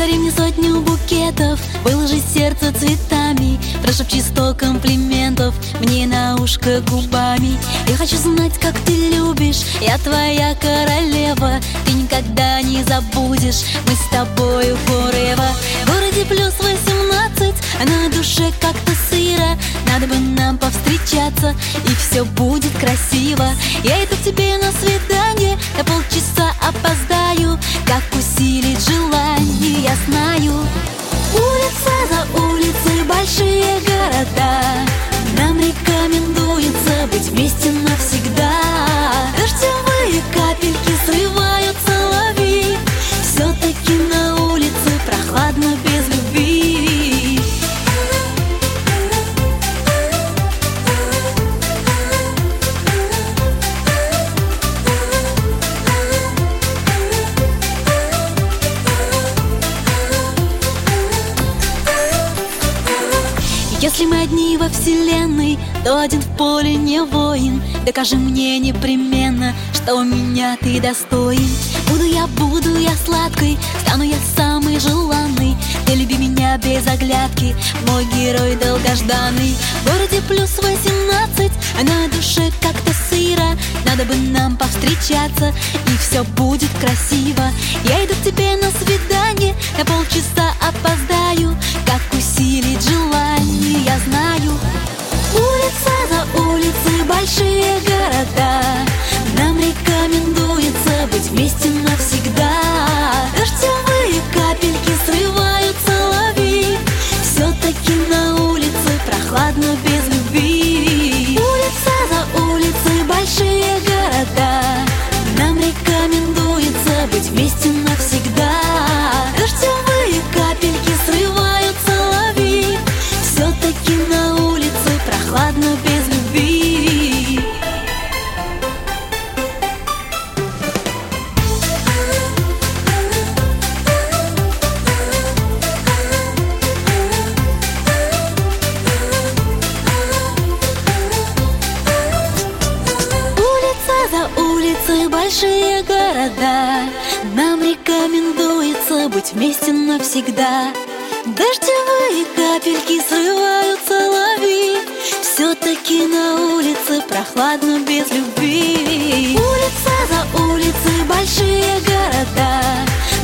Подари мне сотню букетов, выложи сердце цветами, прошепчи 100 комплиментов мне на ушко губами. Я хочу знать, как ты любишь, я твоя королева. Ты никогда не забудешь, мы с тобою forever. В городе плюс 18, а на душе как-то сыро. Надо бы нам повстречаться, и все будет красиво. Я иду к тебе на свидание, на полчаса опоздаю. Как усилить желание, я знаю. Улица за улицей, большие города. Нам рекомендуется быть вместе навсегда. Дождевые капельки срываются, лови. Все-таки на улице прохладно без любви. Если мы одни во вселенной, то один в поле не воин. Докажи мне непременно, что у меня ты достоин. Буду я сладкой, стану я самый желанный. Ты люби меня без оглядки, мой герой долгожданный. В городе плюс 18, а на душе как-то сыро. Надо бы нам повстречаться, и все будет красиво. Я иду к тебе на свидание, на полчаса опоздаю. Как усилить желание, я знаю. Улица за улицей, большие города. Нам рекомендуется быть вместе навсегда. Дождевые капельки срываются, лови. Все-таки на улице прохладно без любви. Улица за улицей, большие города. Нам рекомендуется быть вместе навсегда. Дождевые капельки срываются, лови. Все-таки на улице прохладно без любви. За улицей, большие города. Нам рекомендуется быть вместе навсегда. Дождевые капельки срываются, лови. Все-таки на улице прохладно без любви. Улица за улицей, большие города.